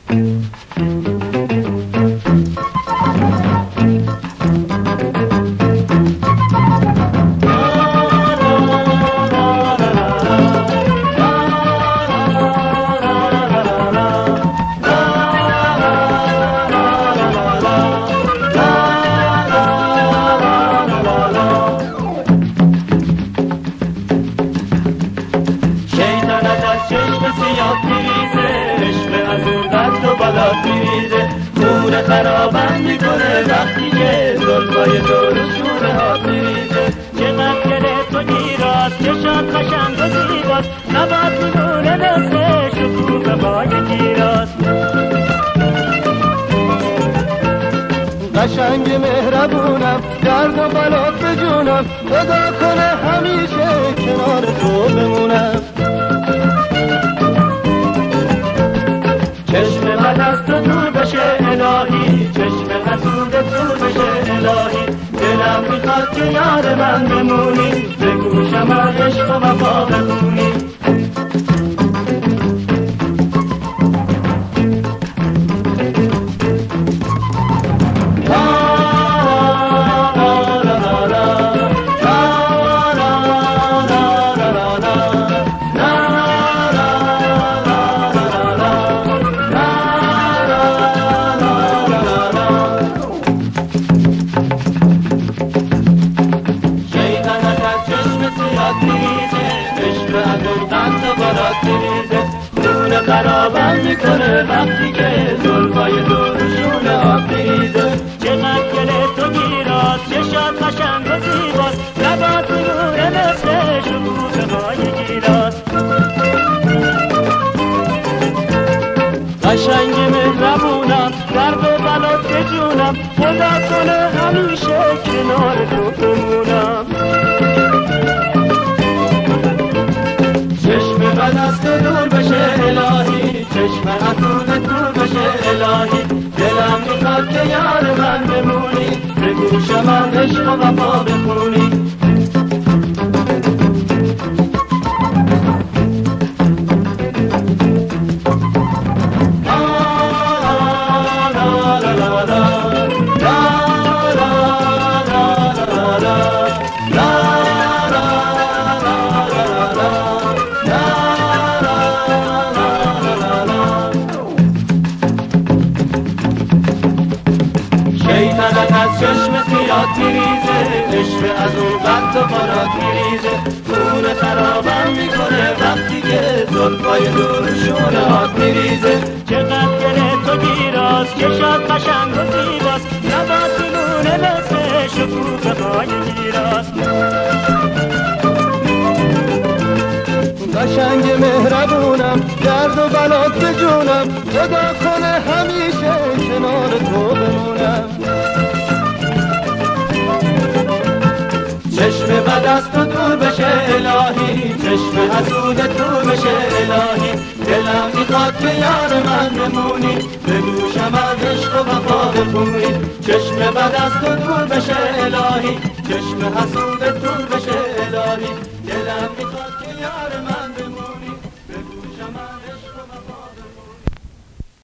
خونه خرابم میکنه وقتی که زلفای دورشونه ها میریزه. چقدر گله تو گیراست چشات قشنگ و زیباست، نبات میمونه مثل شکوفه پای گیراست. قشنگ مهربونم درد و بلات به جونم، خدا کنه همیشه کنار تو بمونم. چشم من از تو دور بشه الهی، چشم حسود دور بشه الهی. دلم میخواد که یار من بمونی، به گوشم از عشق و وفا بخونی. خونه خرابم میکنه وقتی که زلفای دورشونه آب میریزه. چقدر گله تو گیراست چشات قشنگ و زیباست، لبات میمونه مثل شکوفه پای گیراست. قشنگ مهربونم درد و بلات به جونم، خدا کنه همیشه کنار تو بمونم. چشم بد از تو دور بشه الهی، چشم حسود دور بشه الهی. دلم میخواد که یار من بمونی، به گوشم از عشق و وفا بخونی. شیطنت از چشم سیاد میریزه، عشق از اون قد و بارات میریزه. خونه خرابم میکنه وقتی که زلفای دورشونه آب میریزه. چقدر گله تو گیراست چشات قشنگ و زیباست، نبات میمونه مثل شکوفه پای گیراست. قشنگ مهربونم درد و بلات به جونم، خدا کنه همیشه کنار تو بمونم. چشم بد از تو دور بشه الهی، چشم حسود دور بشه الهی. دلم میخواد که یار من بمونی، به گوشم از عشق و وفا بخونی. چشم بد از تو دور بشه الهی، چشم حسود دور بشه الهی. دلم میخواد که یار من